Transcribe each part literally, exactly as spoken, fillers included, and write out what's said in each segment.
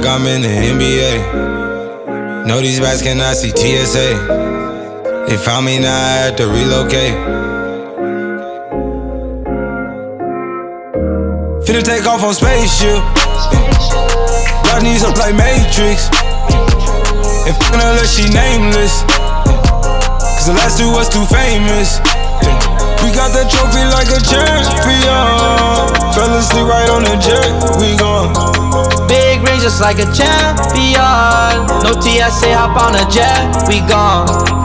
like I'm in the N B A. Know these bats cannot see T S A. They found me, now I had to relocate. Finna take off on spaceship. God needs up like Matrix. And f***ing her like she nameless. Cause the last two was too famous. We got that trophy like a champion. Fell asleep right on the jet, we gone. Big range just like a champion. No T S A, hop on a jet, we gone.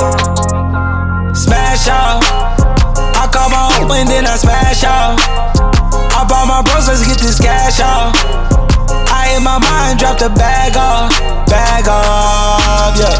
Smash out. I call my own and then I smash out. I bought my bros, let's get this cash out. I in my mind, drop the bag off. Bag off, yeah.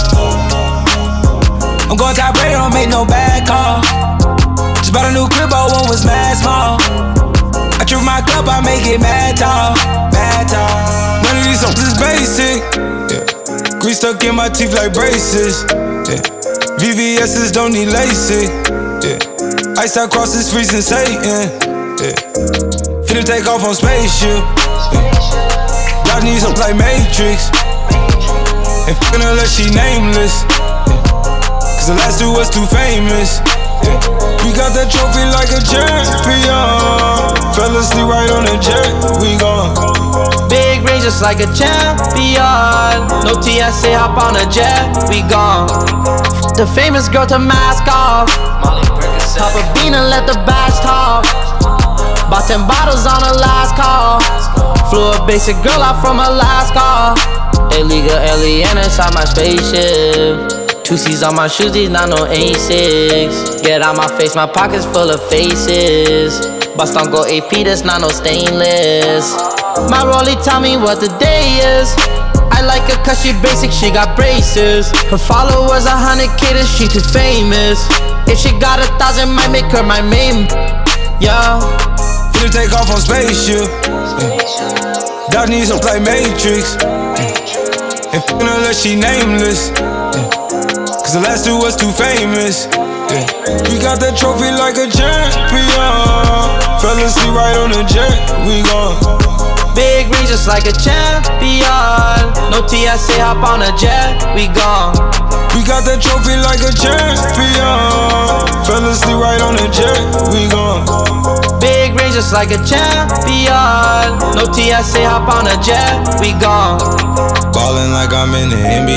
I'm going top rated, don't make no bad call. Just bought a new crib, but one was mad small. I trip my cup, I make it mad tall. Mad tall. None of these songs is basic, yeah. Grease stuck in my teeth like braces, yeah. V V S's don't need LASIK, yeah. Ice out crosses freezing Satan, yeah. Finna take off on spaceship, yeah. God needs up like Matrix. And f***ing her like she nameless, yeah. Cause the last two was too famous, yeah. We got that trophy like a champion. Fell asleep right on the jet, we gone. Big range just like a champion. No T S A, hop on a jet, we gone. The famous girl to mask off. Pop a bean and let the bags talk. Bought ten bottles on her last call. Flew a basic girl out from Alaska. Illegal alien inside my spaceship. Two C's on my shoes, these not no A six. Get out my face, my pockets full of faces. Bust on go A P, that's not no stainless. My rollie tell me what the day is. I like her cause she basic, she got braces. Her followers a hundred K, then she too famous. If she got a thousand, might make her my main. Yeah. Finna take off on spaceship, yeah. Dog needs up like Matrix, yeah. And f***ing her like she nameless, yeah. Cause the last two was too famous, yeah. We got that trophy like a champion. Fell asleep right on the jet, we gone. Big range just like a champion. No T S A, hop on a jet, we gone. We got that trophy like a champion. Fell asleep right on the jet, we gone. Big range just like a champion. No T S A, hop on a jet, we gone. Ballin' like I'm in the N B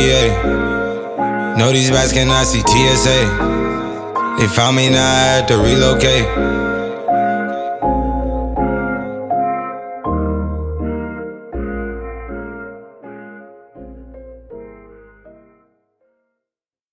A. Know these bats cannot see T S A. They found me, now I had to relocate.